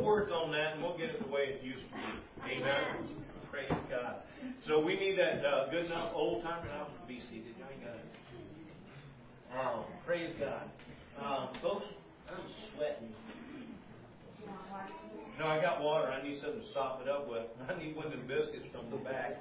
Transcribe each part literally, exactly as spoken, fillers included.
work on that, and we'll get it the way it used to be. Amen. Praise God. So we need that uh, good enough old timer now to be seated. You ain't got it. Oh, praise God. Um, folks, I'm sweating. No, I got water. I need something to sop it up with. I need one of them biscuits from the back.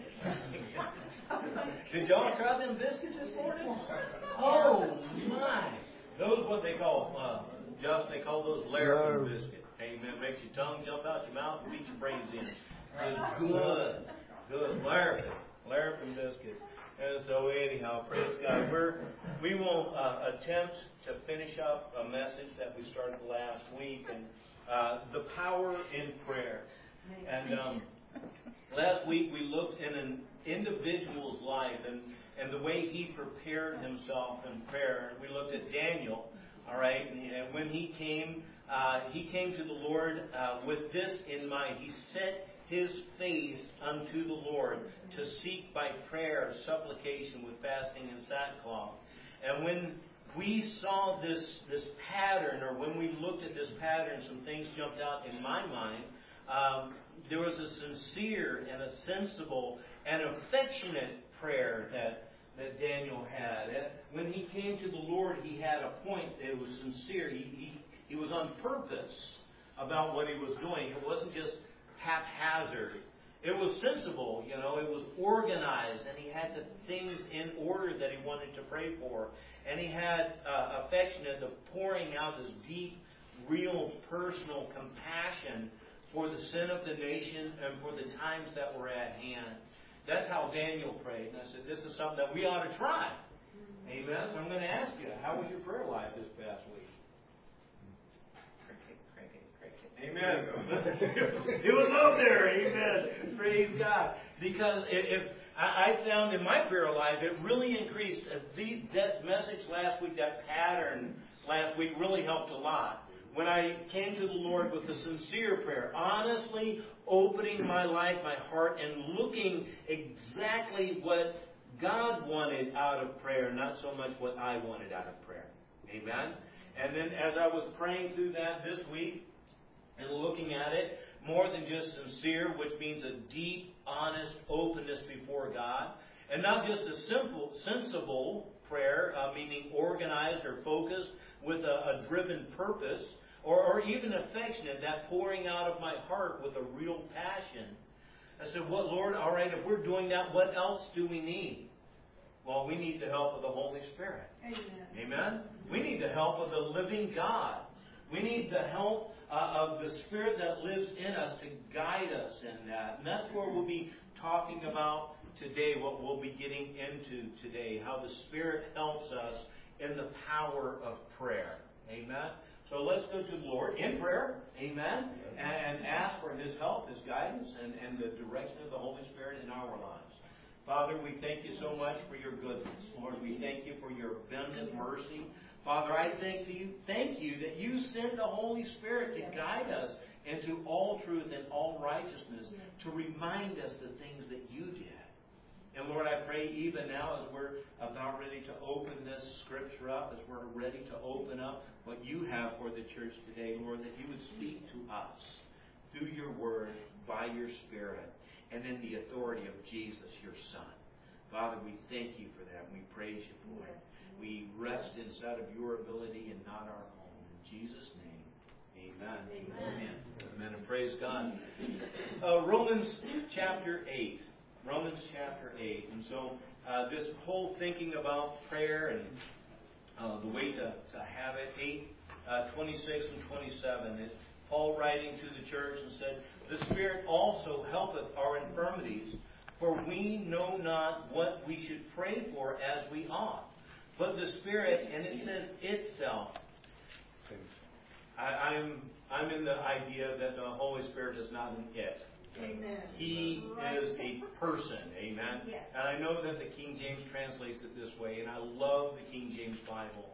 Did y'all try them biscuits this morning? Oh, my. Those what they call, uh, just they call those Larrapin biscuits. Amen. Makes your tongue jump out your mouth and beat your brains in. It's good. Good. Larrapin. Larrapin biscuits. And so anyhow, praise God. We're, we will uh, attempt to finish up a message that we started last week, and uh, the power in prayer. And um, last week we looked in an individual's life and, and the way he prepared himself in prayer. We looked at Daniel, all right, and when he came, uh, he came to the Lord uh, with this in mind. He set his face unto the Lord to seek by prayer, supplication with fasting and sackcloth. And when we saw this this pattern, or when we looked at this pattern, some things jumped out in my mind. Um, there was a sincere and a sensible and affectionate prayer that that Daniel had. When he came to the Lord, he had a point. It was sincere. He he, he was on purpose about what he was doing. It wasn't just haphazard. It was sensible, you know, it was organized, and he had the things in order that he wanted to pray for. And he had uh, affectionate, the pouring out this deep, real, personal compassion for the sin of the nation and for the times that were at hand. That's how Daniel prayed. And I said, this is something that we ought to try. Amen. So I'm going to ask you, how was your prayer life this past week? Amen. It was up there. Amen. Praise God. Because if I found in my prayer life, it really increased. The, that message last week, that pattern last week really helped a lot. When I came to the Lord with a sincere prayer, honestly opening my life, my heart, and looking exactly what God wanted out of prayer, not so much what I wanted out of prayer. Amen. And then as I was praying through that this week, and looking at it, more than just sincere, which means a deep, honest openness before God, and not just a simple, sensible prayer, uh, meaning organized or focused with a, a driven purpose, or, or even affectionate, that pouring out of my heart with a real passion. I said, "What, Lord? All right, if we're doing that, what else do we need?" Well, we need the help of the Holy Spirit. Amen. Amen? We need the help of the living God. We need the help uh, of the Spirit that lives in us to guide us in that. And that's where we'll be talking about today, what we'll be getting into today, how the Spirit helps us in the power of prayer. Amen? So let's go to the Lord in prayer. Amen? And ask for His help, His guidance, and, and the direction of the Holy Spirit in our lives. Father, we thank you so much for your goodness. Lord, we thank you for your abundant mercy. Father, I thank you, thank you that you sent the Holy Spirit to guide us into all truth and all righteousness, to remind us the things that you did. And Lord, I pray even now as we're about ready to open this scripture up, as we're ready to open up what you have for the church today, Lord, that you would speak to us through your word, by your Spirit, and in the authority of Jesus, your Son. Father, we thank you for that, and we praise you for it. We rest inside of your ability and not our own. In Jesus' name, amen. Amen. Amen. Amen. And praise God. Uh, Romans chapter eight. Romans chapter eight. And so uh, this whole thinking about prayer and uh, the way to, to have it, eight, uh, twenty-six and twenty-seven. It, Paul writing to the church and said, "The Spirit also helpeth our infirmities, for we know not what we should pray for as we ought. But the Spirit," and it says itself. I, I'm I'm in the idea that the Holy Spirit is not an it. Amen. He is a person. Amen. Yes. And I know that the King James translates it this way, and I love the King James Bible.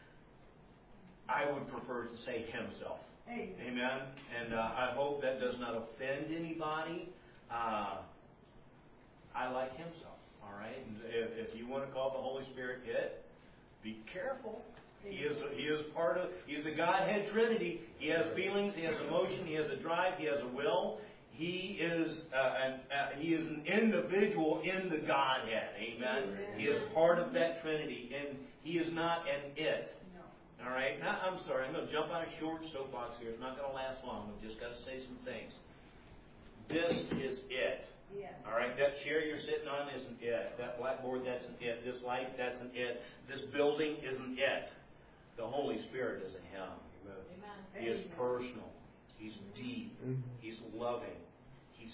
I would prefer to say himself. Amen. Amen. And uh, I hope that does not offend anybody. Uh, I like himself. All right. And if, if you want to call the Holy Spirit it, be careful. He is, he is part of, he is the Godhead Trinity. He has feelings, he has emotion, he has a drive, he has a will. He is uh, an, uh, he is an individual in the Godhead. Amen? Amen. He is part of that Trinity, and he is not an it. No. All right? Now, I'm sorry. I'm going to jump on a short soapbox here. It's not going to last long. I've just got to say some things. This is it. Yeah. All right? That chair you're sitting on isn't it. That blackboard, that's an it. This light, that's an it. This building isn't it. The Holy Spirit is in Him. Amen. He is personal. He's deep. He's loving. He's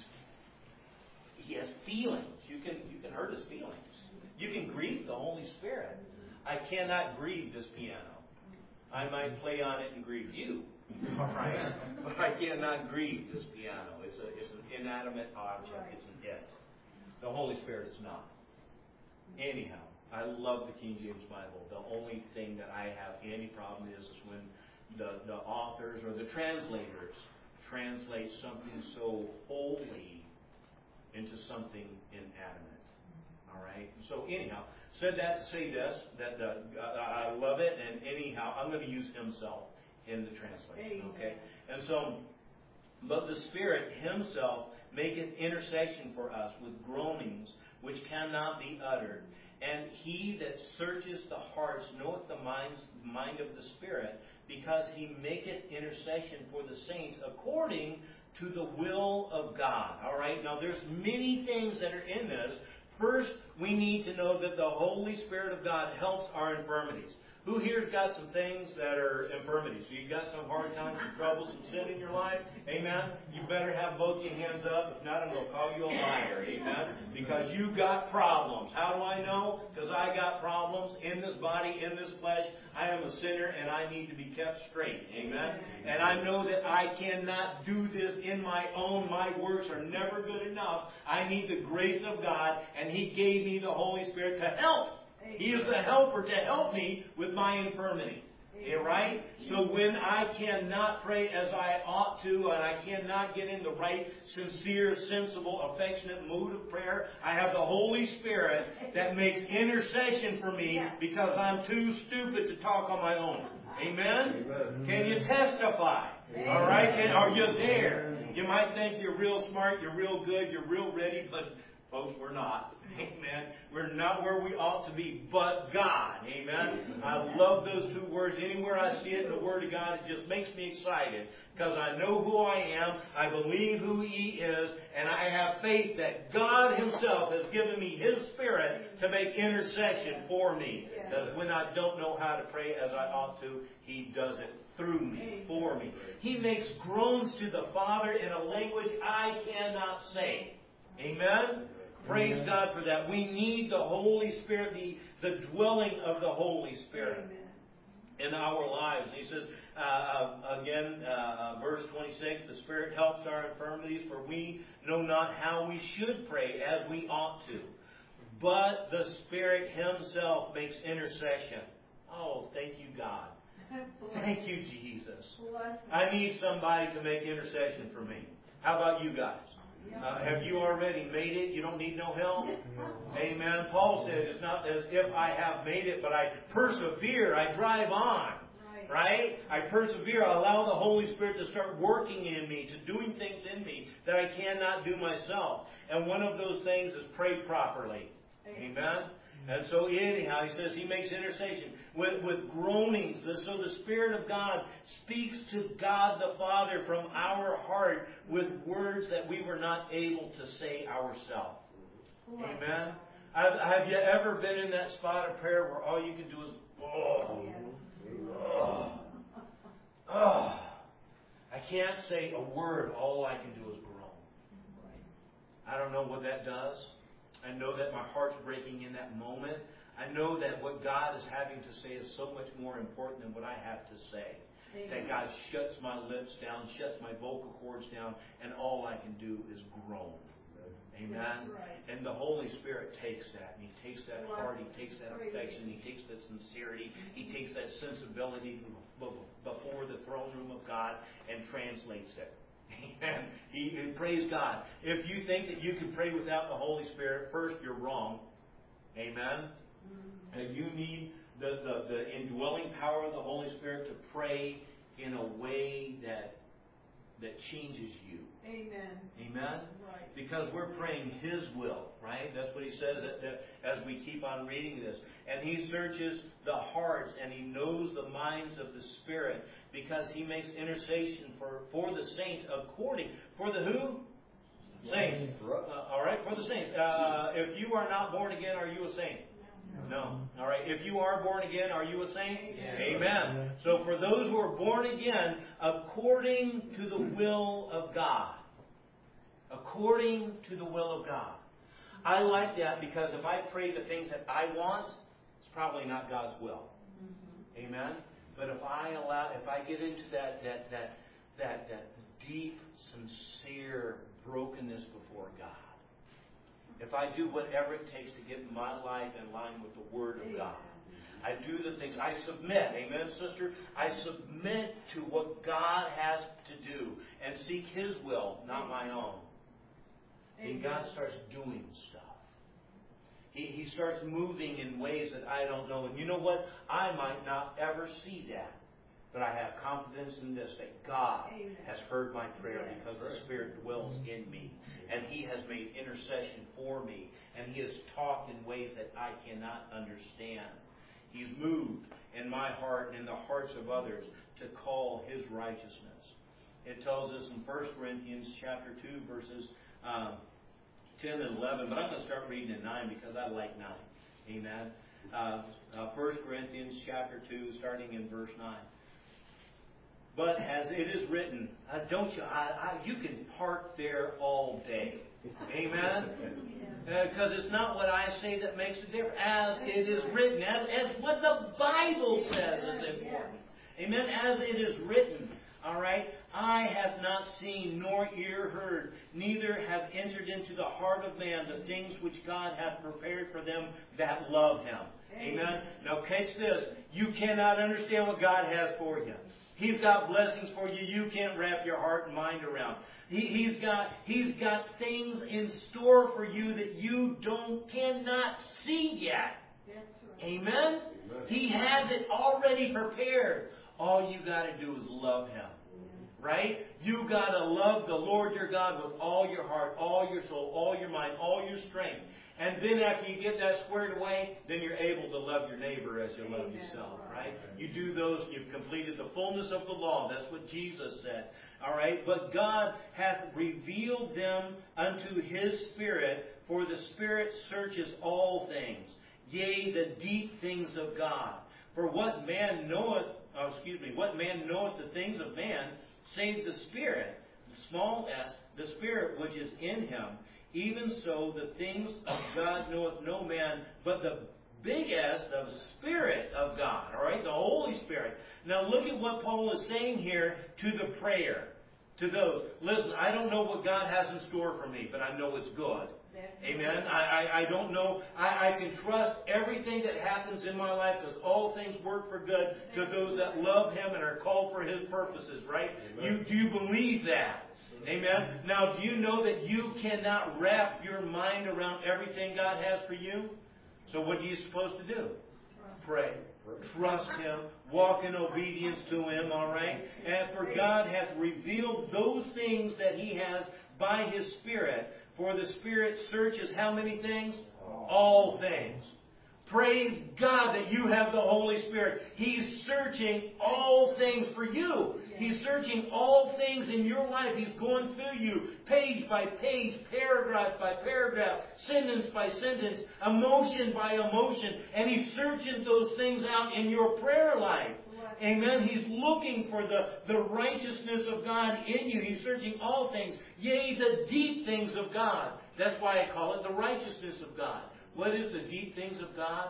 He has feelings. You can you can hurt His feelings. You can grieve the Holy Spirit. I cannot grieve this piano. I might play on it and grieve you. All right? But I cannot grieve this piano. It's a it's an inanimate object. It's an it. The Holy Spirit is not. Anyhow, I love the King James Bible. The only thing that I have any problem is, is when the, the authors or the translators translate something so holy into something inanimate. All right? So anyhow, said that to say this, that the, uh, I love it, and anyhow, I'm going to use Himself in the translation. Okay? And so, but the Spirit Himself maketh intercession for us with groanings which cannot be uttered. And He that searches the hearts knoweth the minds, mind of the Spirit, because He maketh intercession for the saints according to the will of God. All right? Now, there's many things that are in this. First, we need to know that the Holy Spirit of God helps our infirmities. Who here's got some things that are infirmities? So you've got some hard times, some trouble, some sin in your life? Amen? You better have both your hands up. If not, I'm going to call you a liar. Amen? Because you've got problems. How do I know? Because I got problems in this body, in this flesh. I am a sinner and I need to be kept straight. Amen? And I know that I cannot do this in my own. My works are never good enough. I need the grace of God, and He gave me the Holy Spirit to help. He is the helper to help me with my infirmity. Yeah, right? So when I cannot pray as I ought to, and I cannot get in the right, sincere, sensible, affectionate mood of prayer, I have the Holy Spirit that makes intercession for me because I'm too stupid to talk on my own. Amen? Can you testify? All right? Can, are you there? You might think you're real smart, you're real good, you're real ready, but folks, we're not. Amen. We're not where we ought to be, but God. Amen. I love those two words. Anywhere I see it in the Word of God, it just makes me excited because I know who I am, I believe who He is, and I have faith that God Himself has given me His Spirit to make intercession for me. Because when I don't know how to pray as I ought to, He does it through me, for me. He makes groans to the Father in a language I cannot say. Amen? Praise God for that. We need the Holy Spirit, the, the dwelling of the Holy Spirit in our lives. He says, uh, again, uh, verse twenty-six, the Spirit helps our infirmities, for we know not how we should pray as we ought to. But the Spirit Himself makes intercession. Oh, thank you, God. Thank you, Jesus. I need somebody to make intercession for me. How about you guys? Uh, have you already made it? You don't need no help? Amen. Paul said it's not as if I have made it, but I persevere. I drive on. Right? I persevere. I allow the Holy Spirit to start working in me, to doing things in me that I cannot do myself. And one of those things is pray properly. Amen. And so anyhow, he says He makes intercession with, with groanings. So the Spirit of God speaks to God the Father from our heart with words that we were not able to say ourselves. Amen? Have, have you ever been in that spot of prayer where all you can do is, oh, oh, oh. I can't say a word. All I can do is groan. I don't know what that does. I know that my heart's breaking in that moment. I know that what God is having to say is so much more important than what I have to say. Amen. That God shuts my lips down, shuts my vocal cords down, and all I can do is groan. Amen? Right. And the Holy Spirit takes that, and He takes that heart, He takes that affection, He takes that sincerity, He takes that sensibility before the throne room of God and translates it. Amen. He, he, praise God. If you think that you can pray without the Holy Spirit, first, you're wrong. Amen. And you need the, the, the indwelling power of the Holy Spirit to pray in a way that that changes you. Amen. Amen? Right. Because we're praying His will, right? That's what He says that, that, as we keep on reading this. And He searches the hearts and He knows the minds of the Spirit because He makes intercession for, for the saints according. For the who? Saints. Uh, all right, for the saints. Uh, if you are not born again, are you a saint? No. All right. If you are born again, are you a saint? Amen. Amen. So for those who are born again, according to the will of God. According to the will of God. I like that because if I pray the things that I want, it's probably not God's will. Mm-hmm. Amen. But if I allow, if I get into that that that that that deep, sincere brokenness before God. If I do whatever it takes to get my life in line with the Word of God. I do the things. I submit. Amen, sister? I submit to what God has to do and seek His will, not my own. And God starts doing stuff. He, he starts moving in ways that I don't know. And you know what? I might not ever see that. But I have confidence in this, that God Amen. Has heard my prayer yes. because the Spirit dwells in me. And He has made intercession for me. And He has talked in ways that I cannot understand. He's moved in my heart and in the hearts of others to call His righteousness. It tells us in First Corinthians chapter two, verses um, ten and eleven. But I'm going to start reading in nine because I like nine. Amen. Uh, uh, First Corinthians chapter two, starting in verse nine. But as it is written, uh, don't you? I, I, you can park there all day. Amen? Because uh, it's not what I say that makes a difference. As it is written. As, as what the Bible says is important. Amen? As it is written. All right? Eye hath not seen, nor ear heard, neither have entered into the heart of man the things which God hath prepared for them that love Him. Amen? Now catch this. You cannot understand what God has for you. He's got blessings for you you can't wrap your heart and mind around. He, he's got He's got things in store for you that you don't cannot see yet. That's right. Amen? Amen? He has it already prepared. All you got to do is love Him. Right? You got to love the Lord your God with all your heart, all your soul, all your mind, all your strength. And then after you get that squared away, then you're able to love your neighbor as you love yourself. Right? You do those, you've completed the fullness of the law. That's what Jesus said. All right? But God hath revealed them unto His Spirit, for the Spirit searches all things, yea, the deep things of God. For what man knoweth, oh, excuse me, what man knoweth the things of man, save the Spirit, small s, the Spirit which is in him. Even so, the things of God knoweth no man, but the big S, the Spirit of God. All right, the Holy Spirit. Now look at what Paul is saying here to the prayer, to those. Listen, I don't know what God has in store for me, but I know it's good. Amen. I, I, I don't know. I, I can trust everything that happens in my life because all things work for good to those that love Him and are called for His purposes, right? You, do you believe that? Amen. Now, do you know that you cannot wrap your mind around everything God has for you? So what are you supposed to do? Pray. Trust Him. Walk in obedience to Him, all right? And for God hath revealed those things that He has by His Spirit. For the Spirit searches how many things? All things. Praise God that you have the Holy Spirit. He's searching all things for you. He's searching all things in your life. He's going through you page by page, paragraph by paragraph, sentence by sentence, emotion by emotion. And He's searching those things out in your prayer life. Amen. He's looking for the, the righteousness of God in you. He's searching all things. Yea, the deep things of God. That's why I call it the righteousness of God. What is the deep things of God?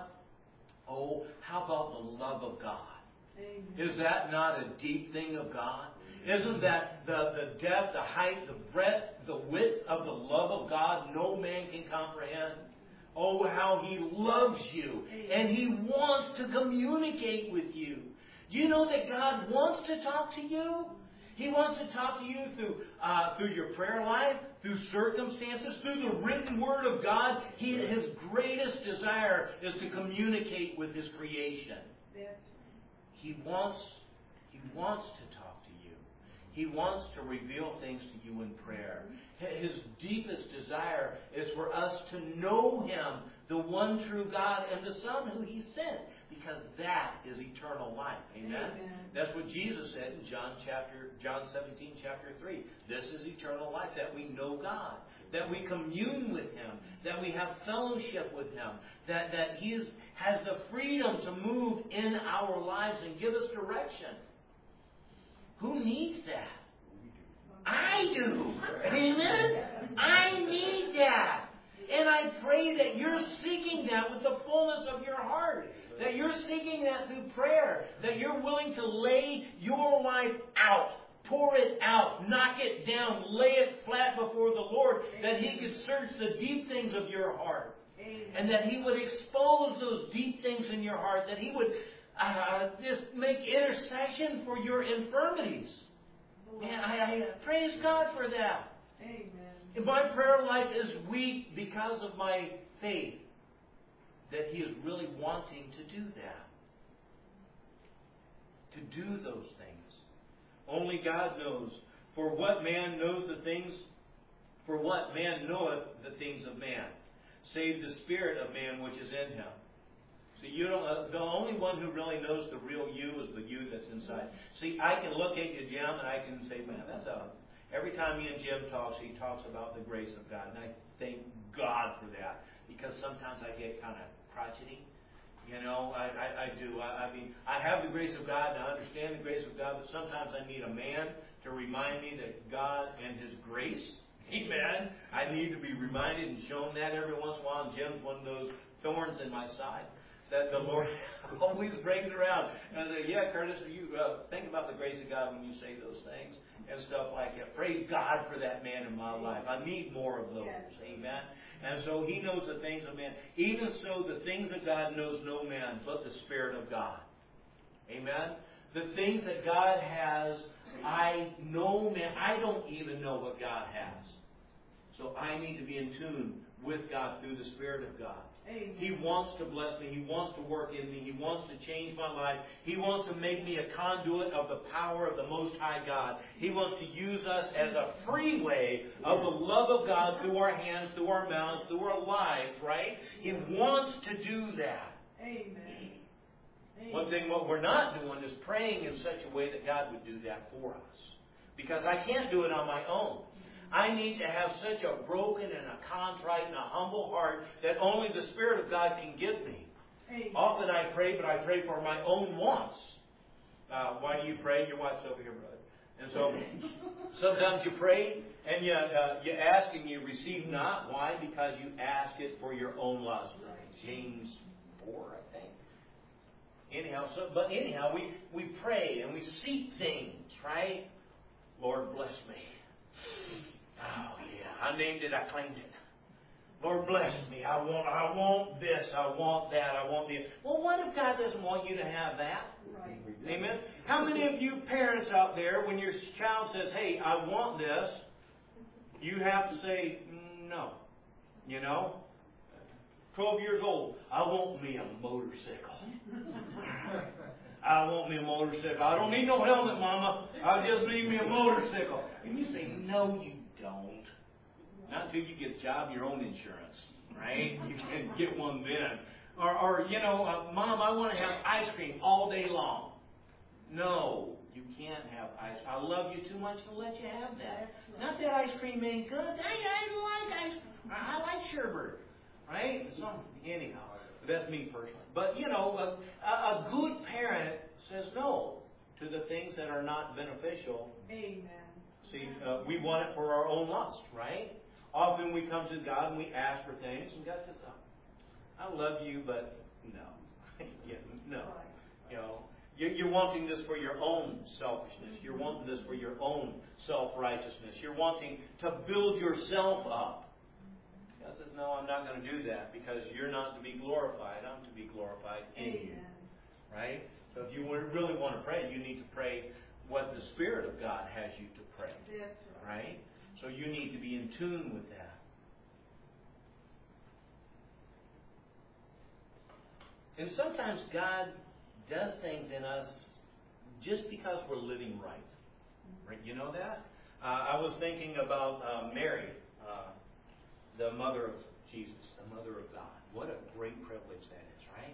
Oh, how about the love of God? Amen. Is that not a deep thing of God? Isn't that the, the depth, the height, the breadth, the width of the love of God no man can comprehend? Oh, how He loves you. And He wants to communicate with you. Do you know that God wants to talk to you? He wants to talk to you through uh, through your prayer life, through circumstances, through the written Word of God. He, his greatest desire is to communicate with His creation. He wants, he wants to talk to you. He wants to reveal things to you in prayer. His deepest desire is for us to know Him, the one true God, and the Son who He sent, because that is eternal life. Amen? Amen. That's what Jesus said in John chapter John seventeen, chapter three. This is eternal life, that we know God, that we commune with Him, that we have fellowship with Him, that, that He is, has the freedom to move in our lives and give us direction. Who needs that? I do. Amen? I need that. And I pray that you're seeking that with the fullness of your heart. That you're seeking that through prayer. That you're willing to lay your life out. Pour it out. Knock it down. Lay it flat before the Lord. That He could search the deep things of your heart. And that He would expose those deep things in your heart. That He would uh, just make intercession for your infirmities. Man, I, I praise God for that. Amen. If my prayer life is weak because of my faith, that He is really wanting to do that. To do those things. Only God knows. For what man knows the things, for what man knoweth the things of man, save the spirit of man which is in him. So you don't, uh, the only one who really knows the real you is the you that's inside. See, I can look at you, Jim, and I can say, man, that's a... Every time me and Jim talks, he talks about the grace of God. And I thank God for that. Because sometimes I get kind of crotchety. You know, I, I, I do. I, I mean, I have the grace of God and I understand the grace of God, but sometimes I need a man to remind me that God and His grace, amen, I need to be reminded and shown that every once in a while. And Jim's one of those thorns in my side that the Lord always brings around. And I say, yeah, Curtis, you uh, think about the grace of God when you say those things and stuff like that. Praise God for that man in my life. I need more of those. Amen. And so He knows the things of man. Even so, the things of God knows no man but the Spirit of God. Amen. The things that God has, I know, man. I don't even know what God has. So I need to be in tune with God through the Spirit of God. Amen. He wants to bless me. He wants to work in me. He wants to change my life. He wants to make me a conduit of the power of the Most High God. He wants to use us as a freeway of the love of God through our hands, through our mouths, through our lives, right? He wants to do that. Amen. One thing what we're not doing is praying in such a way that God would do that for us. Because I can't do it on my own. I need to have such a broken and a contrite and a humble heart that only the Spirit of God can give me. Amen. Often I pray, but I pray for my own wants. Uh, why do you pray? Your wife's over here, brother. And so sometimes you pray and you, uh, you ask and you receive not. Why? Because you ask it for your own lust. James four, I think. Anyhow, so but anyhow, we, we pray and we seek things, right? Lord, bless me. Oh, yeah. I named it. I claimed it. Lord, bless me. I want I want this. I want that. I want the... Well, what if God doesn't want you to have that? Right. Amen? How many of you parents out there, when your child says, hey, I want this, you have to say, no. You know? twelve years old. I want me a motorcycle. I want me a motorcycle. I don't need no helmet, Mama. I just need me a motorcycle. And you say, no, you don't. Not until you get a job, your own insurance, right? You can get one then. Or, or you know, uh, Mom, I want to have ice cream all day long. No, you can't have ice cream. I love you too much to let you have that. Not that ice cream ain't good. I, I don't like ice cream. I like sherbet, right? So, anyhow. That's me personally. But, you know, a, a good parent says no to the things that are not beneficial. Amen. See, uh, we want it for our own lust, right? Often we come to God and we ask for things, and God says, oh, I love you, but no. yeah, no. You know, you're, you're wanting this for your own selfishness. You're wanting this for your own self-righteousness. You're wanting to build yourself up. God says, no, I'm not going to do that because you're not to be glorified. I'm to be glorified in Amen. You. Right? So if you really want to pray, you need to pray, what the Spirit of God has you to pray. That's right. Right? So you need to be in tune with that. And sometimes God does things in us just because we're living right. Right? You know that? Uh, I was thinking about uh, Mary, uh, the mother of Jesus, the mother of God. What a great privilege that is, right?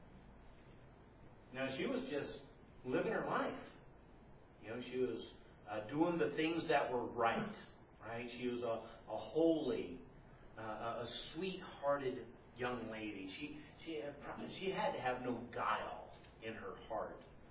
Now, she was just living her life. You know, she was uh, doing the things that were right, right? She was a, a holy, uh, a sweet-hearted young lady. She she had, she had to have no guile in her heart.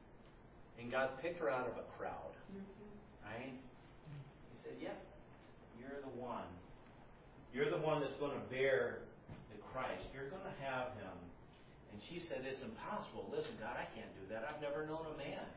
And God picked her out of a crowd, right? He said, "Yep, you're the one. You're the one that's going to bear the Christ. You're going to have him." And she said, "It's impossible. Listen, God, I can't do that. I've never known a man."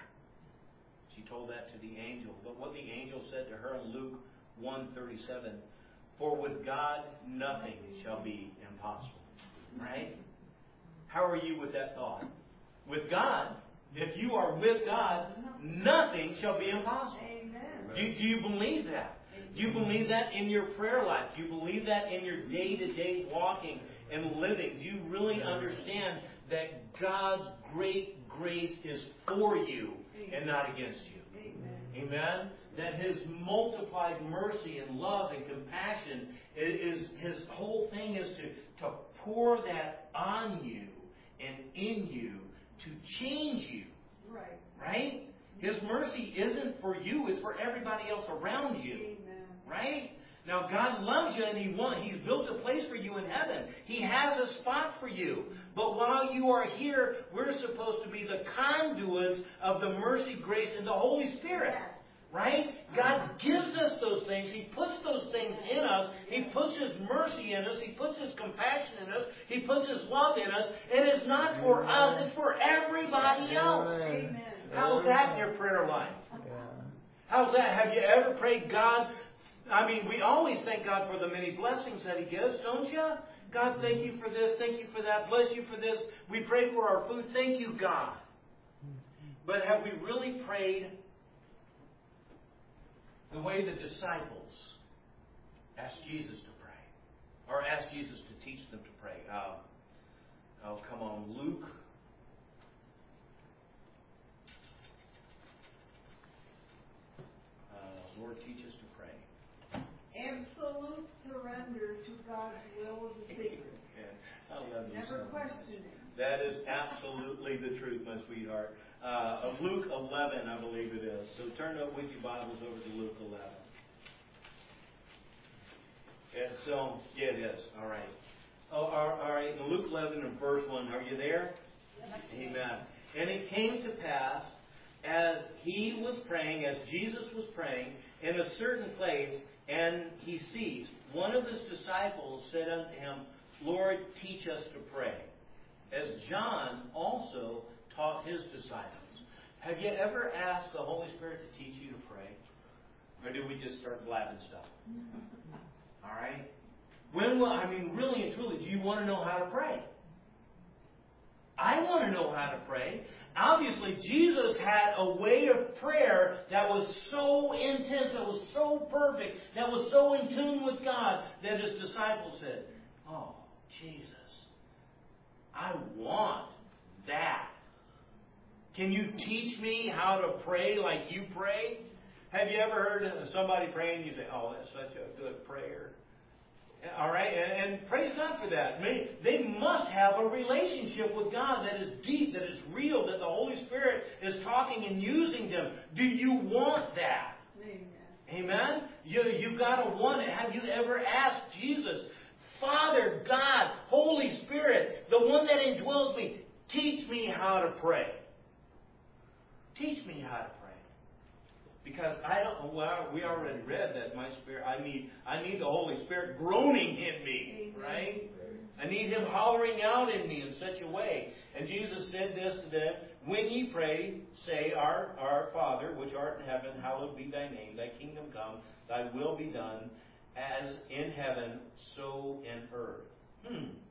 She told that to the angel. But what the angel said to her in Luke one thirty-seven, "For with God nothing shall be impossible." Right? How are you with that thought? With God, if you are with God, nothing shall be impossible. Amen. Do, do you believe that? Do you believe that in your prayer life? Do you believe that in your day-to-day walking and living? Do you really understand that God's great grace is for you and not against you? Amen. Amen? That His multiplied mercy and love and compassion is, His whole thing is to, to pour that on you and in you to change you. Right. Right? His mercy isn't for you, it's for everybody else around you. Amen. Right? Now God loves you and He wants, He's built a place for you in heaven. He has a spot for you. But while you are here, we're supposed to be the conduits of the mercy, grace, and the Holy Spirit. Yes. Right? God gives us those things. He puts those things in us. He puts His mercy in us. He puts His compassion in us. He puts His love in us. And it's not for us, it's for everybody else. Amen. How's that in your prayer life? Yeah. How's that? Have you ever prayed, God? I mean, we always thank God for the many blessings that He gives, don't you? God, thank you for this. Thank you for that. Bless you for this. We pray for our food. Thank you, God. But have we really prayed the way the disciples asked Jesus to pray? Or asked Jesus to teach them to pray? Uh, oh, come on. Luke. Uh, Lord, teach us to pray. Absolute surrender to God's will is a secret. Yeah, I love you Never so much. questioning. That is absolutely the truth, my sweetheart. Uh, of Luke eleven, I believe it is. So turn up with your Bibles over to Luke eleven. And so, yeah, it is. All right. Oh, all right. In Luke eleven and verse one, are you there? Amen. And it came to pass, as he was praying, as Jesus was praying, in a certain place, and he ceased, one of his disciples said unto him, Lord, teach us to pray, as John also taught his disciples. Have you ever asked the Holy Spirit to teach you to pray? Or do we just start blabbing stuff? All right? When will, I mean, really and truly, do you want to know how to pray? I want to know how to pray. Obviously, Jesus had a way of prayer that was so intense, that was so perfect, that was so in tune with God, that his disciples said, oh, Jesus, I want that. Can you teach me how to pray like you pray? Have you ever heard somebody pray and you say, oh, that's such a good prayer? All right, and, and praise God for that. They, they must have a relationship with God that is deep, that is real, that the Holy Spirit is talking and using them. Do you want that? Amen. Amen? You, you've got to want it. Have you ever asked Jesus, Father, God, Holy Spirit, the one that indwells me, teach me how to pray? Teach me how to pray. Because I don't. Well, we already read that my spirit. I need. I need the Holy Spirit groaning in me, Amen. right? I need Him hollering out in me in such a way. And Jesus said this to them: When ye pray, say, Our Our Father, which art in heaven, hallowed be Thy name. Thy kingdom come. Thy will be done, as in heaven, so in earth.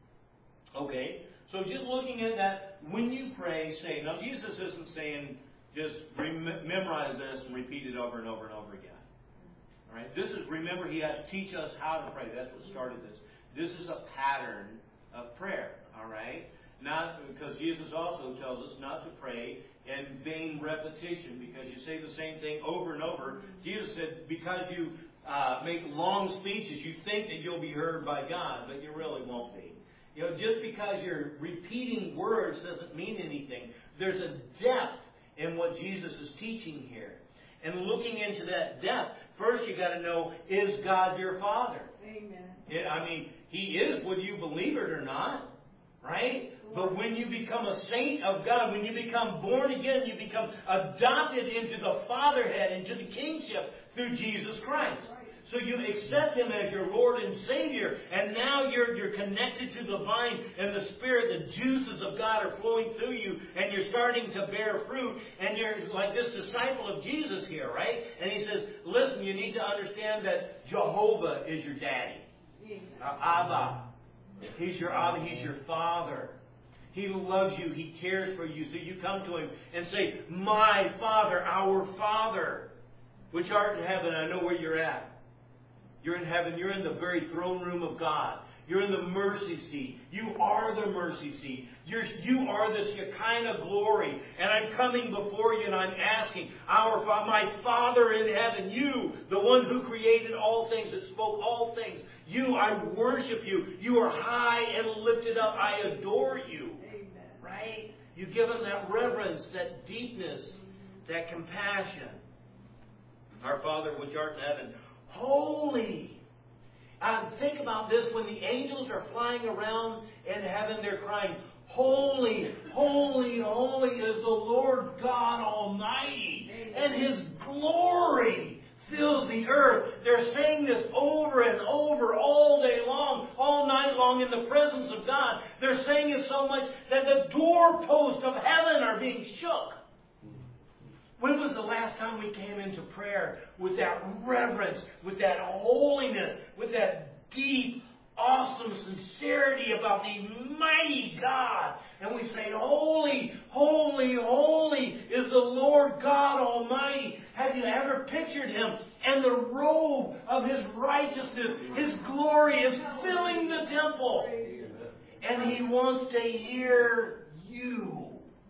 Hmm. Okay. So just looking at that, when you pray, say. Now Jesus isn't saying, just rem- memorize this and repeat it over and over and over again. All right. This is, remember, he has to teach us how to pray. That's what started this. This is a pattern of prayer. All right. Not because Jesus also tells us not to pray in vain repetition, because you say the same thing over and over. Jesus said, because you uh, make long speeches, you think that you'll be heard by God, but you really won't be. You know, just because you're repeating words doesn't mean anything. There's a depth in what Jesus is teaching here. And looking into that depth, first you got to know, is God your Father? Amen. Yeah, I mean, He is, whether you believe it or not. Right? But when you become a saint of God, when you become born again, you become adopted into the fatherhood, into the kingship through Jesus Christ. So you accept Him as your Lord and Savior, and now you're you're connected to the vine and the Spirit. The juices of God are flowing through you, and you're starting to bear fruit. And you're like this disciple of Jesus here, right? And he says, listen, you need to understand that Jehovah is your daddy. Uh, Abba. He's your Abba. He's your Father. He loves you. He cares for you. So you come to Him and say, my Father, our Father, which art in heaven. I know where you're at. You're in heaven. You're in the very throne room of God. You're in the mercy seat. You are the mercy seat. You're, you are the Shekinah glory. And I'm coming before you and I'm asking, our Fa- my Father in heaven, you, the one who created all things, that spoke all things, you, I worship you. You are high and lifted up. I adore you. Amen. Right? You give Him that reverence, that deepness, that compassion. Our Father which art in heaven, holy. Uh, think about this. When the angels are flying around in heaven, they're crying, holy, holy, holy is the Lord God Almighty. And His glory fills the earth. They're saying this over and over all day long, all night long in the presence of God. They're saying it so much that the doorposts of heaven are being shook. When was the last time we came into prayer with that reverence, with that holiness, with that deep, awesome sincerity about the mighty God? And we say, holy, holy, holy is the Lord God Almighty. Have you ever pictured Him? And the robe of His righteousness, His glory is filling the temple. And He wants to hear you.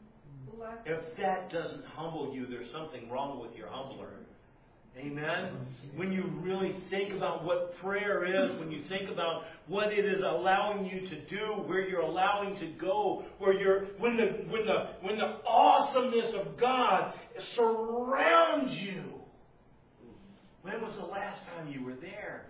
If that doesn't humble you, there's something wrong with your humbler. Amen? When you really think about what prayer is, when you think about what it is allowing you to do, where you're allowing to go, where you're when the when the when the awesomeness of God surrounds you. When was the last time you were there?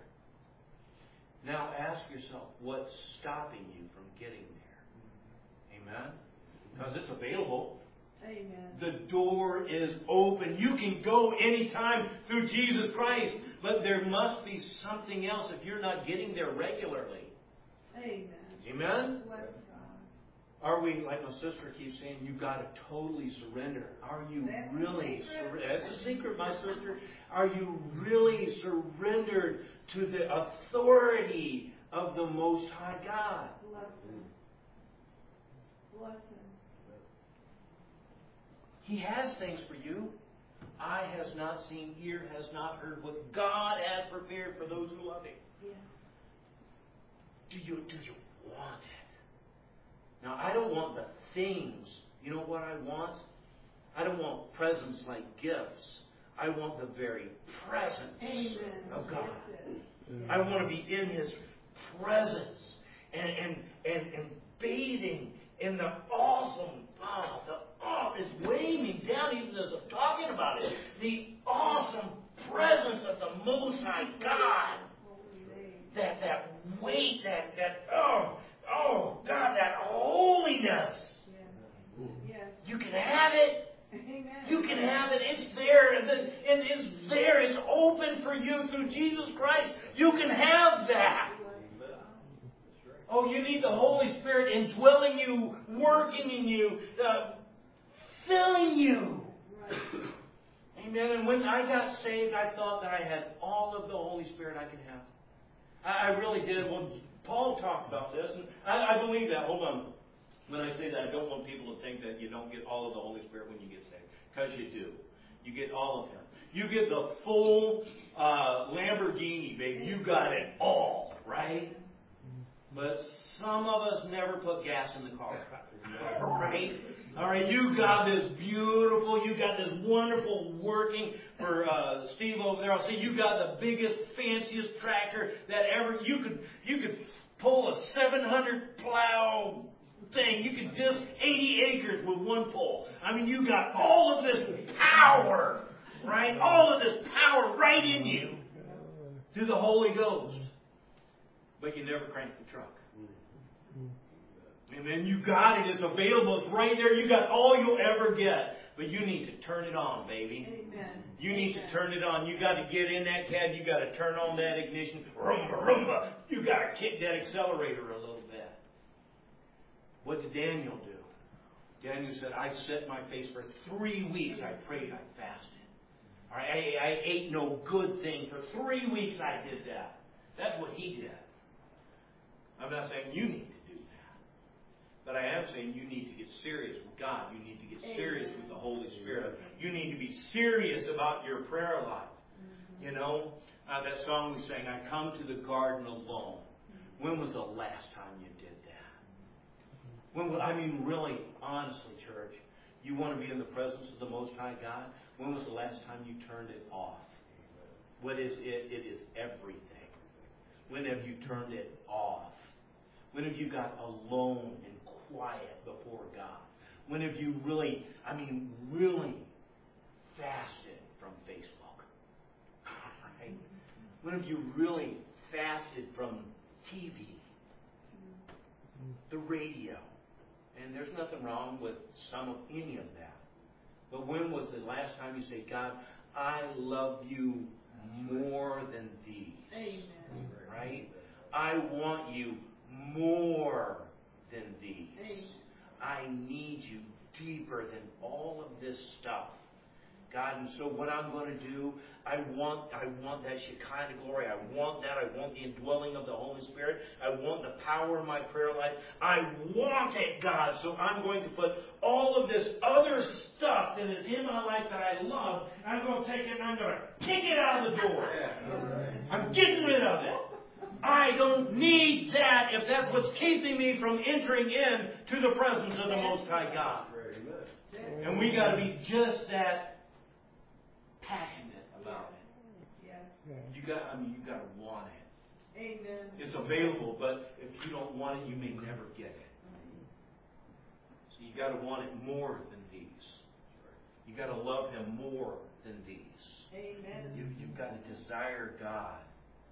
Now ask yourself, what's stopping you from getting there? Amen? Because it's available. Amen. The door is open. You can go anytime through Jesus Christ. But there must be something else if you're not getting there regularly. Amen. Amen? Bless God. Are we, like my sister keeps saying, you've got to totally surrender. Are you That's really, a secret. sur- that's a secret, my sister. Are you really surrendered to the authority of the Most High God? Bless Him. Bless Him. He has things for you. Eye has not seen, ear has not heard what God has prepared for those who love Him. Yeah. Do you, do you want it? Now, I don't want the things. You know what I want? I don't want presents like gifts. I want the very presence Amen. of God. Yes. I want to be in His presence and, and, and, and bathing in the awesome, oh, the oh, it's weighing me down even as I'm talking about it. The awesome presence of the Most High God. That that weight, that that oh oh God, that holiness. Yes. You can have it. Amen. You can have it. It's there, and, then, and it's there. It's open for you through Jesus Christ. You can have that. Oh, you need the Holy Spirit indwelling you, working in you, uh, filling you. Right. Amen. And when I got saved, I thought that I had all of the Holy Spirit I could have. I, I really did. Well, Paul talked about this, and I, I believe that. Hold on. When I say that, I don't want people to think that you don't get all of the Holy Spirit when you get saved. Because you do. You get all of Him. You get the full uh, Lamborghini, baby. You got it all, right? But some of us never put gas in the car, right? All right, you got this beautiful, you got this wonderful working for uh, Steve over there. I'll say you got the biggest, fanciest tractor that ever you could you could pull a seven hundred plow thing. You could disc eighty acres with one pull. I mean, you got all of this power, right? All of this power right in you through the Holy Ghost. But you never crank the truck. And then you got it. It's available. It's right there. You got all you'll ever get. But you need to turn it on, baby. Amen. You need Amen. to turn it on. You got to get in that cab. You got to turn on that ignition. Rumba, rumba. You got to kick that accelerator a little bit. What did Daniel do? Daniel said, I set my face for three weeks. I prayed. I fasted. All right, I, I ate no good thing. For three weeks I did that. That's what he did. I'm not saying you need to do that. But I am saying you need to get serious with God. You need to get serious with the Holy Spirit. You need to be serious about your prayer life. Mm-hmm. You know, uh, that song we sang, I come to the garden alone. Mm-hmm. When was the last time you did that? When was, I mean, really, honestly, church, you want to be in the presence of the Most High God? When was the last time you turned it off? What is it? It is everything. When have you turned it off? When have you got alone and quiet before God? When have you really, I mean, really fasted from Facebook? Right? When have you really fasted from T V, the radio? And there's nothing wrong with some of any of that. But when was the last time you say, God, I love you more than these? Amen. Right? I want you more than these. Amen. I need you deeper than all of this stuff. God, and so what I'm going to do, I want I want that Shekinah glory. I want that. I want the indwelling of the Holy Spirit. I want the power of my prayer life. I want it, God. So I'm going to put all of this other stuff that is in my life that I love, I'm going to take it and I'm going to kick it out of the door. I'm getting rid of it. I don't need that if that's what's keeping me from entering in to the presence of the Most High God. And we got to be just that passionate about it. Yeah. You got, I mean, you got to want it. Amen. It's available, but if you don't want it, you may never get it. So you got to want it more than these. You got to love Him more than these. Amen. You, you've got to desire God.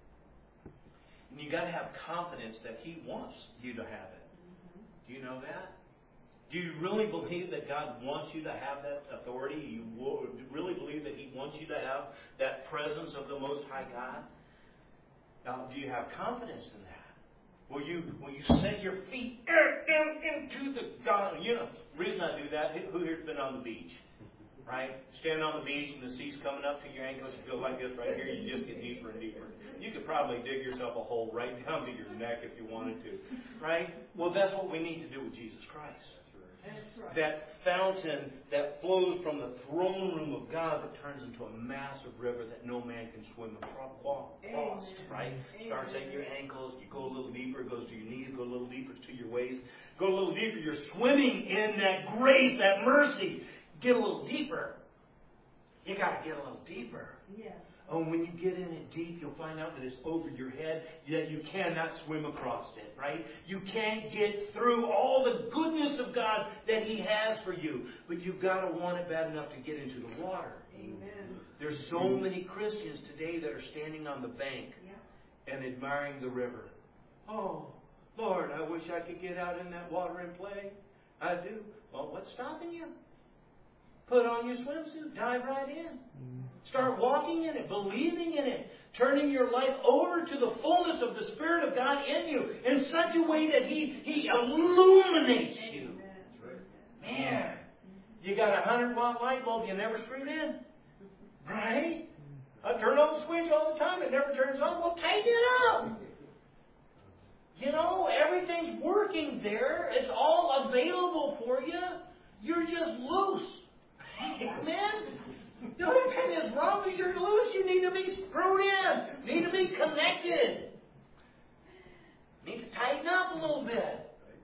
And you got to have confidence that He wants you to have it. Mm-hmm. Do you know that? Do you really believe that God wants you to have that authority? You really believe that He wants you to have that presence of the Most High God? Now, do you have confidence in that? Will you will you set your feet into the God? You know, the reason I do that, who here's been on the beach? Right? Standing on the beach and the sea's coming up to your ankles, you feel like this right here, you just get deeper and deeper. You could probably dig yourself a hole right down to your neck if you wanted to. Right? Well, that's what we need to do with Jesus Christ. That's right. That fountain that flows from the throne room of God that turns into a massive river that no man can swim across, right? Amen. Starts at your ankles, you go a little deeper, it goes to your knees, go a little deeper to your waist, go a little deeper. You're swimming in that grace, that mercy. Get a little deeper. You got to get a little deeper. Yeah. Oh, when you get in it deep, you'll find out that it's over your head, yet you cannot swim across it, right? You can't get through all the goodness of God that He has for you. But you've got to want it bad enough to get into the water. Amen. There's so many Christians today that are standing on the bank Yeah. and admiring the river. Oh, Lord, I wish I could get out in that water and play. I do. Well, what's stopping you? Put on your swimsuit. Dive right in. Start walking in it, believing in it, turning your life over to the fullness of the Spirit of God in you in such a way that He, he illuminates you. Man, you got a hundred watt light bulb you never screwed in. Right? I turn on the switch all the time. It never turns on. Well, take it out. You know, everything's working there. It's all available for you. You're just loose. Amen? The only thing that's wrong is you're loose. You need to be screwed in. You need to be connected. You need to tighten up a little bit.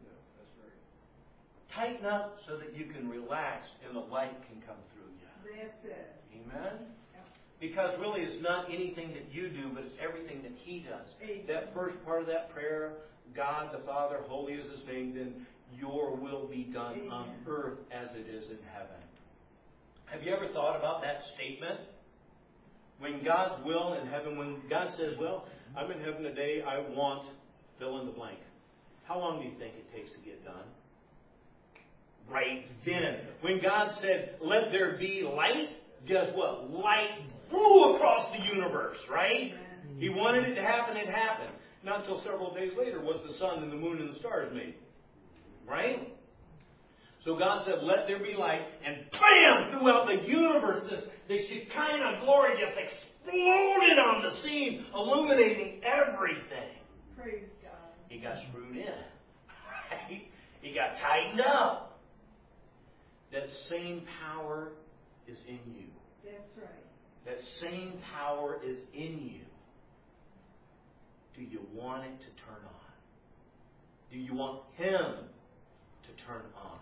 Tighten up so that you can relax and the light can come through you. That's it. Amen? Because really it's not anything that you do, but it's everything that He does. Amen. That first part of that prayer, God the Father, holy is His name, then your will be done Amen. On earth as it is in heaven. Have you ever thought about that statement? When God's will in heaven, when God says, well, I'm in heaven today, I want fill in the blank. How long do you think it takes to get done? Right then. When God said, let there be light, guess what? Light flew across the universe, right? He wanted it to happen, it happened. Not until several days later was the sun and the moon and the stars made. Right? So God said, let there be light, and bam! Throughout the universe, this, this Shekinah glory just exploded on the scene, illuminating everything. Praise God. He got screwed in. Right? He got tightened up. That same power is in you. That's right. That same power is in you. Do you want it to turn on? Do you want Him to turn on?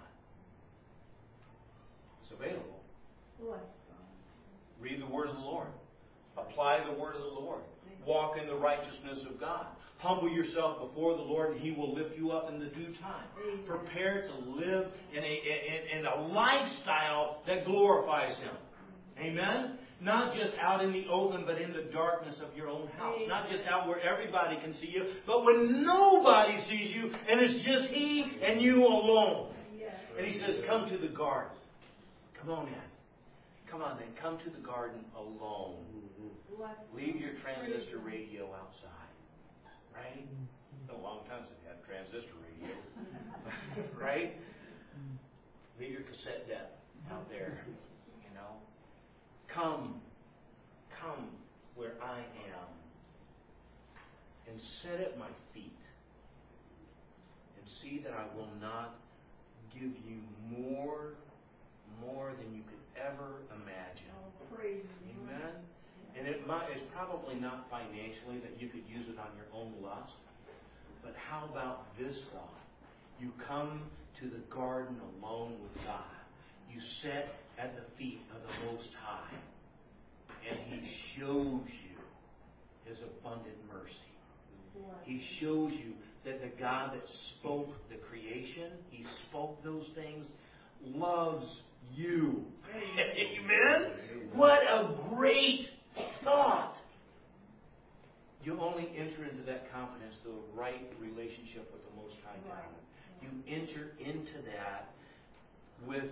It's available. Bless God. Read the Word of the Lord. Apply the Word of the Lord. Walk in the righteousness of God. Humble yourself before the Lord, and He will lift you up in the due time. Amen. Prepare to live in a, in, in a lifestyle that glorifies Him. Amen? Not just out in the open, but in the darkness of your own house. Amen. Not just out where everybody can see you, but when nobody sees you, and it's just He and you alone. Yes. And He says, come to the garden. Come on in. Come on then. Come to the garden alone. Leave your transistor radio outside. Right? It's been a long time since you had a transistor radio. Right? Leave your cassette deck out there. You know? Come. Come where I am. And sit at my feet. And see that I will not give you more, more than you could ever imagine. Oh, praise Amen? And it might, it's probably not financially that you could use it on your own lust. But how about this thought? You come to the garden alone with God. You sit at the feet of the Most High. And He shows you His abundant mercy. He shows you that the God that spoke the creation, He spoke those things, loves you. Amen? What a great thought. You only enter into that confidence through a right relationship with the Most High God. You enter into that with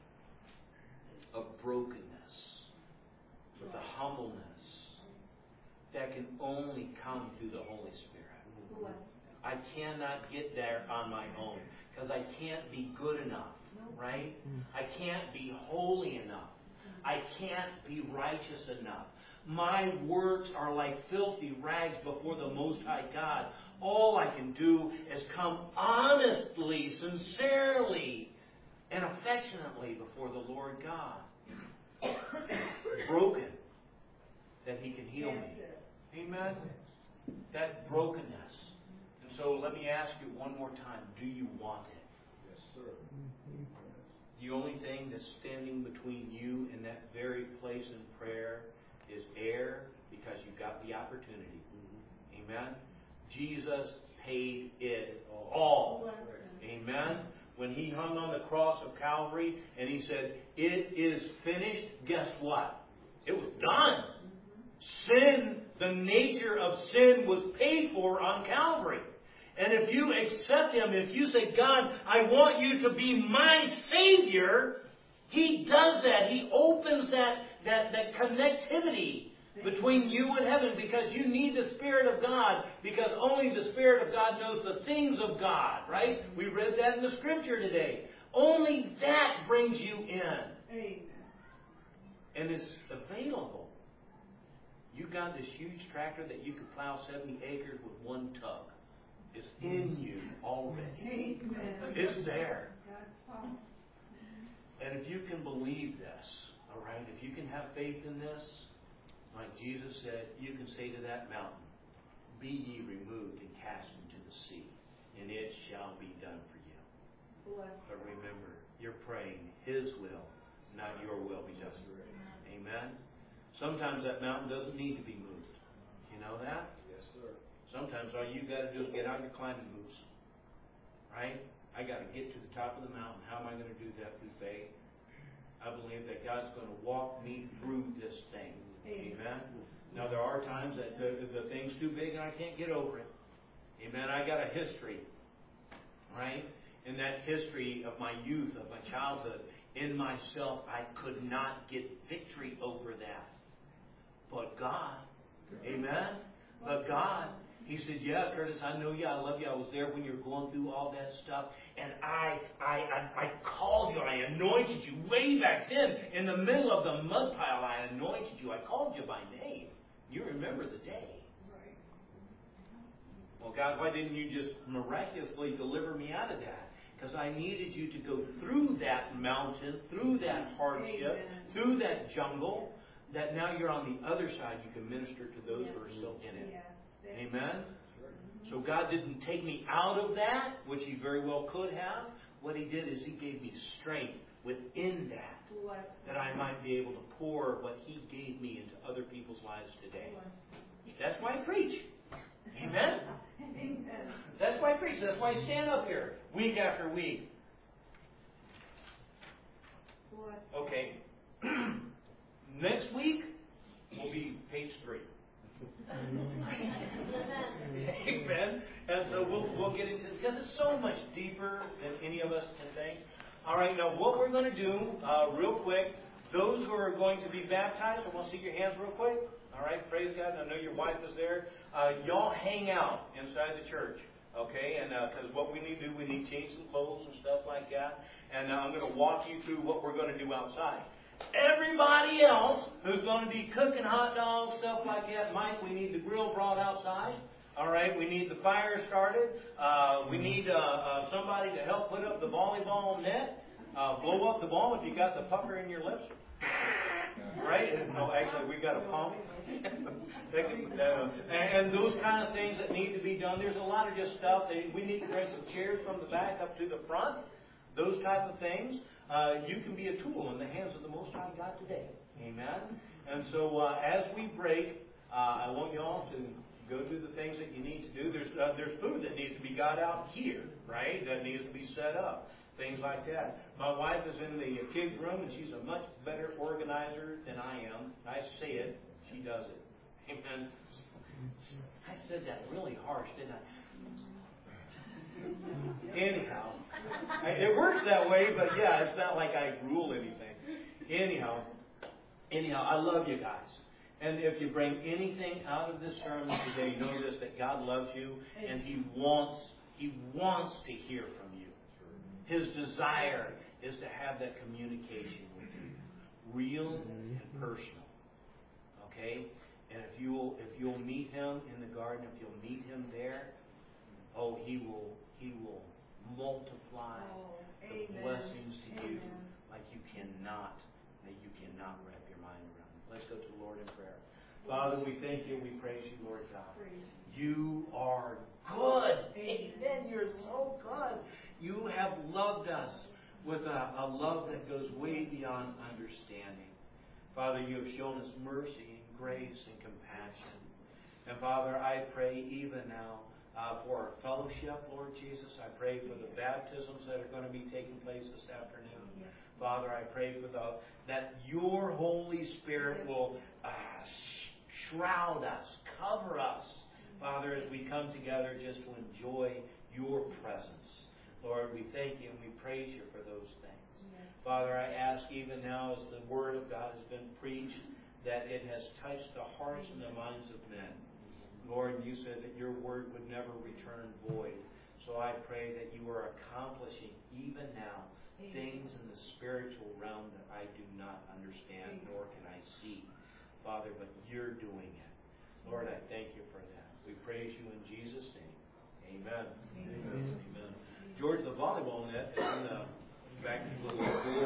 a brokenness, with a humbleness that can only come through the Holy Spirit. I cannot get there on my own because I can't be good enough, right? I can't be holy enough. I can't be righteous enough. My works are like filthy rags before the Most High God. All I can do is come honestly, sincerely, and affectionately before the Lord God. Broken, that He can heal me. Amen? That brokenness. And so let me ask you one more time. Do you want it? Yes, sir. The only thing that's standing between you and that very place in prayer is air, because you've got the opportunity. Mm-hmm. Amen? Jesus paid it all. Amen? When He hung on the cross of Calvary and He said, it is finished, guess what? It was done. Mm-hmm. Sin, the nature of sin was paid for on Calvary. And if you accept Him, if you say, God, I want you to be my Savior, He does that. He opens that, that, that connectivity between you and heaven, because you need the Spirit of God, because only the Spirit of God knows the things of God, right? We read that in the Scripture today. Only that brings you in. Amen. And it's available. You got this huge tractor that you could plow seventy acres with one tug. is in you already. Amen. It's there. That's all. And if you can believe this, all right, if you can have faith in this, like Jesus said, you can say to that mountain, be ye removed and cast into the sea, and it shall be done for you. Bless. But remember, you're praying His will, not your will be done. Amen? Sometimes that mountain doesn't need to be moved. You know that? Yes, sir. Sometimes all you got to do is get out your climbing boots. Right? I got to get to the top of the mountain. How am I going to do that through faith? I believe that God's going to walk me through this thing. Amen? Amen? Now, there are times that the, the thing's too big and I can't get over it. Amen? I got a history. Right? In that history of my youth, of my childhood, in myself, I could not get victory over that. But God, amen? But God, He said, yeah, Curtis, I know you, I love you, I was there when you were going through all that stuff, and I, I, I, I called you, I anointed you way back then, in the middle of the mud pile, I anointed you, I called you by name. You remember the day. Right. Well, God, why didn't you just miraculously deliver me out of that? Because I needed you to go through that mountain, through that hardship, Amen. through that jungle, that now you're on the other side. You can minister to those Yeah. who are still in it. Yeah. Amen? So God didn't take me out of that, which He very well could have. What He did is He gave me strength within that, Bless. that I might be able to pour what He gave me into other people's lives today. That's why I preach. Amen? Amen. That's why I preach. That's why I stand up here week after week. Bless. Okay. Next week will be page three. Amen. And so we'll we'll get into it because it's so much deeper than any of us can think. All right. Now what we're going to do, uh, real quick, those who are going to be baptized, I want to see your hands real quick. All right. Praise God. I know your wife is there. Uh, y'all hang out inside the church. Okay, and because uh, what we need to do, we need to change some clothes and stuff like that. And uh, I'm going to walk you through what we're going to do outside. Everybody else who's going to be cooking hot dogs, stuff like that, Mike, we need the grill brought outside. All right, we need the fire started. Uh, we need uh, uh, somebody to help put up the volleyball net. Uh, blow up the ball if you got the pucker in your lips. Right? No, actually, we got a pump. and, and those kind of things that need to be done. There's a lot of just stuff. They, we need to bring some chairs from the back up to the front. Those type of things. Uh, you can be a tool in the hands of the Most High God today. Amen? And so uh, as we break, uh, I want you all to go through the things that you need to do. There's uh, there's food that needs to be got out here, right? That needs to be set up. Things like that. My wife is in the kids' room, and she's a much better organizer than I am. I say it, she does it. Amen. I said that really harsh, didn't I? Anyhow, it works that way, but yeah, it's not like I rule anything. Anyhow, anyhow, I love you guys. And if you bring anything out of this sermon today, know this, that God loves you, and He wants, He wants to hear from you. His desire is to have that communication with you, real and personal. Okay? And if you'll if you'll meet Him in the garden, if you'll meet Him there, oh, He will He will multiply Oh, the amen. blessings to you Amen. like you cannot, that you cannot wrap your mind around. Let's go to the Lord in prayer. Father, we thank you, we praise you, Lord God. Praise You are good. Amen. Amen. You're so good. You have loved us with a, a love that goes way beyond understanding. Father, you have shown us mercy and grace and compassion. And Father, I pray even now uh, for our fellowship, Lord Jesus. I pray for the baptisms that are going to be taking place this afternoon. Yes. Father, I pray for the that your Holy Spirit will uh, shroud us, cover us, Father, as we come together just to enjoy your presence. Lord, we thank you and we praise you for those things. Yes. Father, I ask even now as the Word of God has been preached, that it has touched the hearts and the minds of men. Lord, you said that your Word would never return void. So I pray that you are accomplishing even now Amen. Things in the spiritual realm that I do not understand, Amen. nor can I see. Father, but you're doing it. Lord, I thank you for that. We praise you in Jesus' name. Amen. Amen. Amen. George, the volleyball net is in the back.